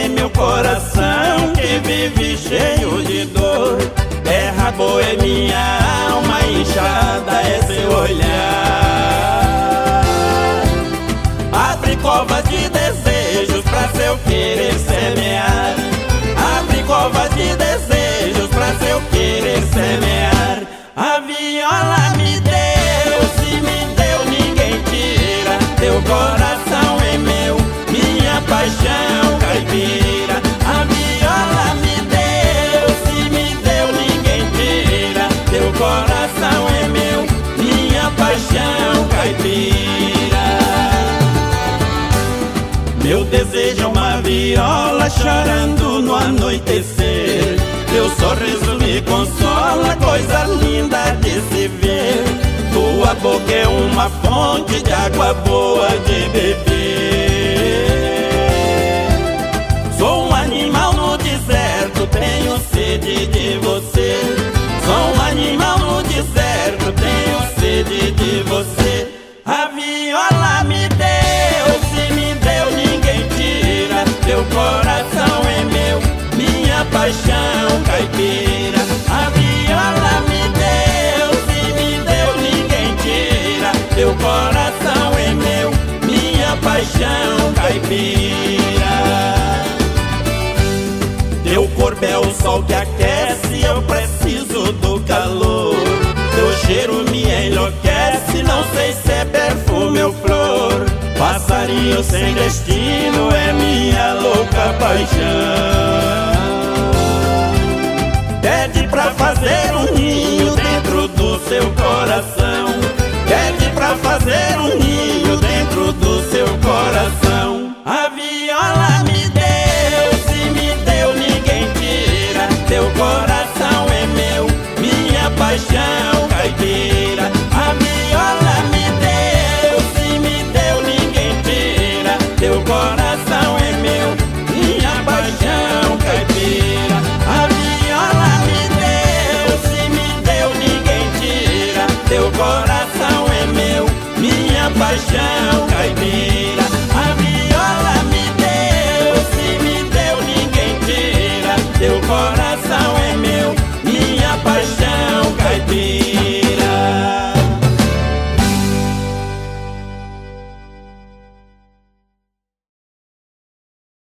em meu coração que vive cheio de dor. Terra boa é minha alma, inchada é seu olhar. Abre covas de desejos pra seu querer semear. Abre covas de desejos pra seu querer semear. A viola me deu, se me deu ninguém tira. Teu coração é meu, minha paixão caipira. A viola me deu, se me deu ninguém tira. Teu coração é meu, minha paixão caipira. Meu desejo é uma viola chorando no anoitecer. Teu sorriso me consola, coisa linda de se ver. Tua boca é uma fonte de água boa de beber. Sou um animal no deserto, tenho sede de você. Sou um animal no deserto, tenho sede de você. A viola me deu, se me deu ninguém tira. Teu coração é meu, minha paixão caipira. A viola me deu, se me deu ninguém tira. Teu coração é meu, minha paixão caipira. Teu corpo é o sol que aquece, eu preciso do calor. Teu cheiro me enlouquece, não sei se é perfume ou flor. Passarinho sem destino é minha louca paixão.